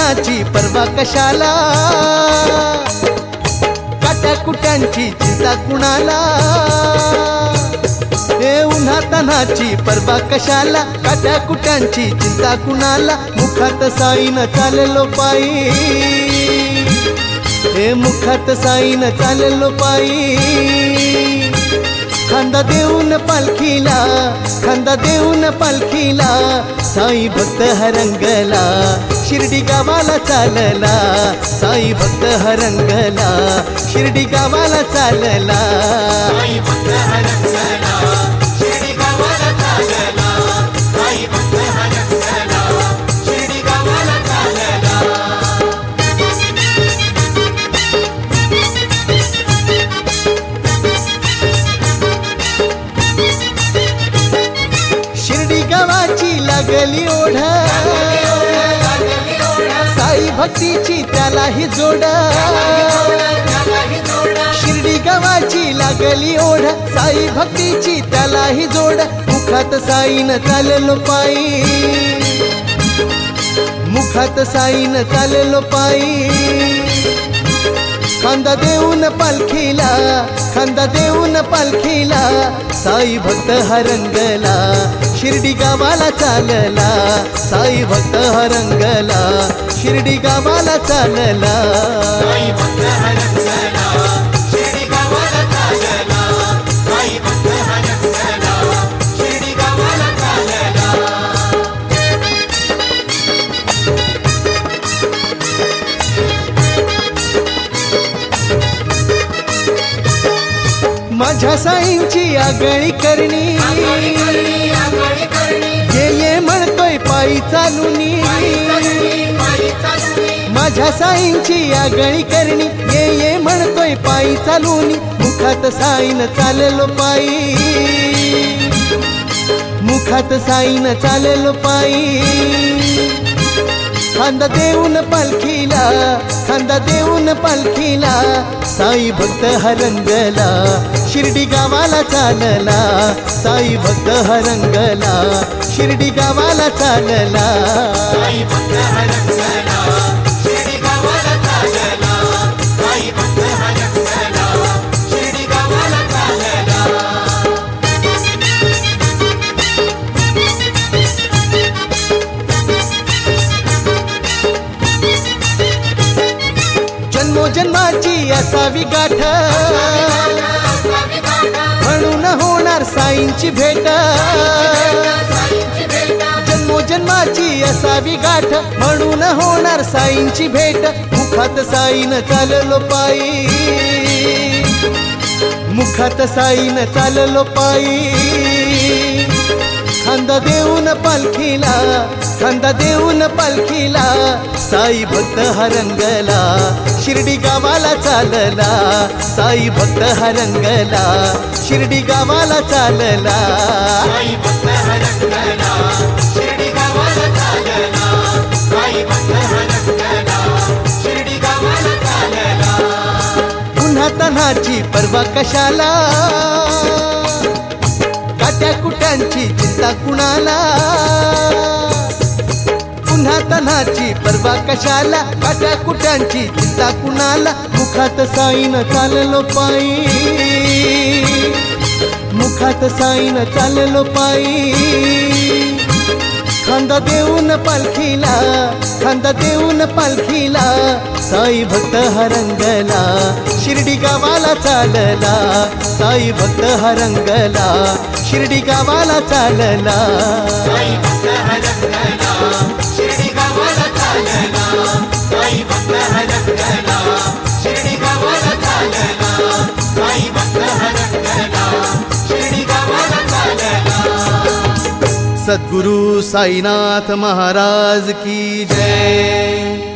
तणाची पर्वा कशाला, काट्या कुट्यांची चिंता कुणाला. हे उन्हा तणाची पर्वा कशाला, काट्या कुट्यांची चिंता कुणाला. मुखात साईन चाललो पायी, हे मुखात साईन चाललो पायी. खांदा देऊन पालखीला, खांदा देऊन पालखीला. साई भक्त हरंगला, शिर्डी गावाला चालला. साई भक्त हरंगला, शिर्डी गावाला चालला. साई भक्त हरंगला, शिर्डी गावाला चालला. साई भक्त हरंगला, शिर्डी गावाला चालला. शिर्डी गावाची लागली ओढ, साई भक्तीची त्यालाही जोड. शिर्डी गावाची लागली ओढ, साई भक्तीची त्यालाही जोड. मुखात साईन चाललो पायी, मुखात साईन चाललो पायी. खांदा देऊन पालखीला, खांदा देऊन पालखीला. साई भक्त हरंगला, शिर्डी गावाला चालला. साई भक्त हरंगला, शिर्डी गावाला चालला. साई भक्त हरंगला, शिर्डी गावाला चालला. साई भक्त हरंगला, शिर्डी गावाला चालला. माझ्या साईंची आगळी करणी, ये ये म्हणतोय पायी चालुनी. माझ्या साईंची आगळी करणी, ये ये म्हणतोय पायी चालुनी. मुखात साईन चाललो पायी, मुखात साईन चाललो पायी. खांदा देऊन पालखीला, खांदा देऊन पालखीला. साई भक्त हरंगला, शिर्डी गावाला चालला. साई भक्त हरंगला, शिर्डी गावाला चालला. साई भक्त हरंगला, शिर्डी गावाला चालला. साई भक्त हरंगला, शिर्डी गावाला चालला. जन्मोजन्माची असावी गाठ, म्हणून होणार साईंची भेट. जन्मोजन्माची असावी गाठ, म्हणून होणार साईंची भेट. मुखात साईन चाललो पायी, मुखात साईन चाललो पायी. खांदा देऊन पालखीला, खांदा देऊन पालखीला. साई भक्त हरंगला, शिर्डी गावाला चालला. साई भक्त हरंगला, शिर्डी गावाला चालला. साई भक्त हरंगला, शिर्डी गावाला चालला. साई भक्त हरंगला, शिर्डी गावाला चालला. पुन्हा तणाची पर्वा कशाला, काट्या कुट्यांची चिंता कुणाला. पुन्हा तणाची पर्वा कशाला, काट्या कुट्यांची चिंता कुणाला. मुखात साईन चाललो पायी, मुखात साईन चाललो पायी. खांदा देऊन पालखीला, खांदा देऊन पालखीला. साई भक्त हरंगला, शिर्डी गावाला चालला. साई भक्त हरंगला, शिर्डी गावाला चालला. साई भक्त हरंगला, शिर्डी गावाला चालला. साई भक्त हरंगला, शिर्डी गावाला चालला. साई भक्त हरंगला, शिर्डी गावाला चालला. सद्गुरु साईनाथ महाराज की जय.